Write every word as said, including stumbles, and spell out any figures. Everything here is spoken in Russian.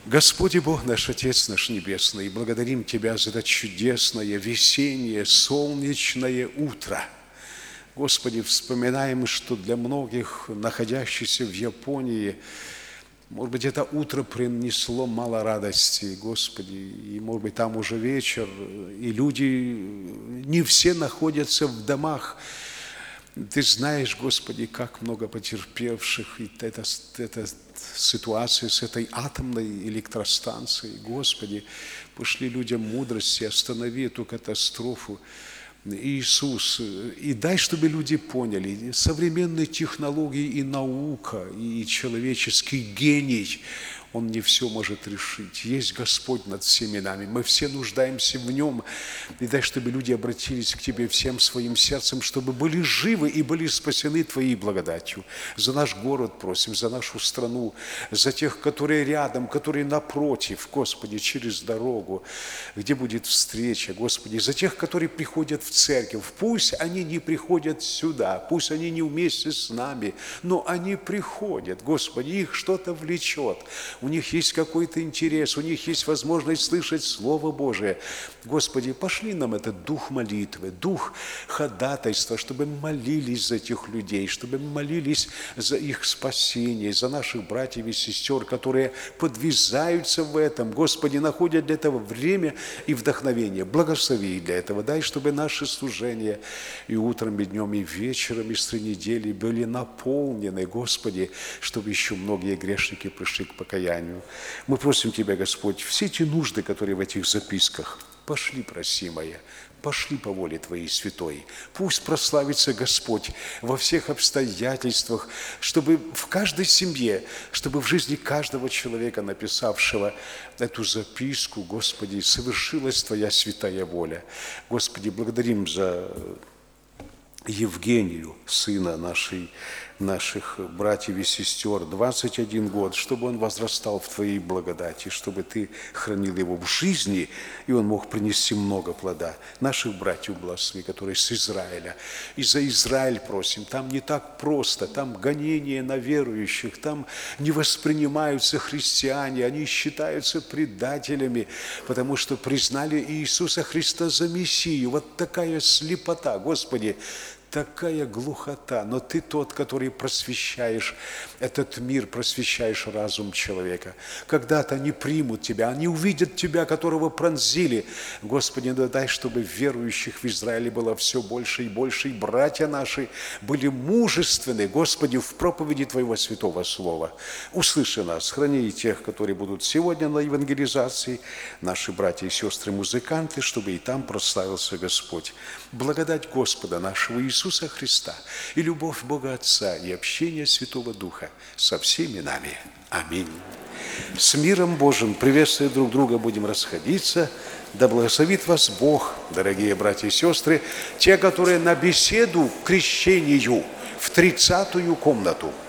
Господь и Бог наш, Отец наш Небесный, благодарим Тебя за это чудесное весеннее солнечное утро. Господи, вспоминаем, что для многих, находящихся в Японии, может быть, это утро принесло мало радости, Господи, и, может быть, там уже вечер, и люди, не все находятся в домах. Ты знаешь, Господи, как много потерпевших, и эта, эта ситуация с этой атомной электростанцией. Господи, пошли людям мудрости, останови эту катастрофу. Иисус, и дай, чтобы люди поняли, современные технологии и наука, и человеческий гений, он не все может решить. Есть Господь над всеми нами, мы все нуждаемся в Нем. И дай, чтобы люди обратились к Тебе всем своим сердцем, чтобы были живы и были спасены Твоей благодатью. За наш город просим, за нашу страну, за тех, которые рядом, которые напротив, Господи, через дорогу, где будет встреча, Господи, за тех, которые приходят в церковь. Пусть они не приходят сюда, пусть они не вместе с нами, но они приходят, Господи, их что-то влечет. У них есть какой-то интерес, у них есть возможность слышать Слово Божие. Господи, пошли нам этот дух молитвы, дух ходатайства, чтобы мы молились за этих людей, чтобы мы молились за их спасение, за наших братьев и сестер, которые подвязаются в этом. Господи, находят для этого время и вдохновение. Благослови для этого. Дай, чтобы наши служения и утром, и днем, и вечером, и среди недели были наполнены, Господи, чтобы еще многие грешники пришли к покаянию. Мы просим Тебя, Господь, все эти нужды, которые в этих записках, пошли, просимые, пошли по воле Твоей святой. Пусть прославится Господь во всех обстоятельствах, чтобы в каждой семье, чтобы в жизни каждого человека, написавшего эту записку, Господи, совершилась Твоя святая воля. Господи, благодарим за Евгению, сына нашей, наших братьев и сестер, двадцать один год, чтобы он возрастал в Твоей благодати, чтобы Ты хранил его в жизни, и он мог принести много плода. Наших братьев благослови, которые с Израиля. И за Израиль просим, там не так просто, там гонения на верующих, там не воспринимаются христиане, они считаются предателями, потому что признали Иисуса Христа за Мессию. Вот такая слепота, Господи, такая глухота, но Ты тот, который просвещаешь этот мир, просвещаешь разум человека. Когда-то они примут Тебя, они увидят Тебя, которого пронзили. Господи, дай, чтобы верующих в Израиле было все больше и больше, и братья наши были мужественны, Господи, в проповеди Твоего святого слова. Услыши нас, храни и тех, которые будут сегодня на евангелизации, наши братья и сестры музыканты, чтобы и там прославился Господь. Благодать Господа нашего Иисуса Христа и любовь Бога Отца и общение Святого Духа со всеми нами. Аминь. С миром Божьим, приветствуя друг друга, будем расходиться. Да благословит вас Бог, дорогие братья и сестры, те, которые на беседу к крещению в тридцатую комнату.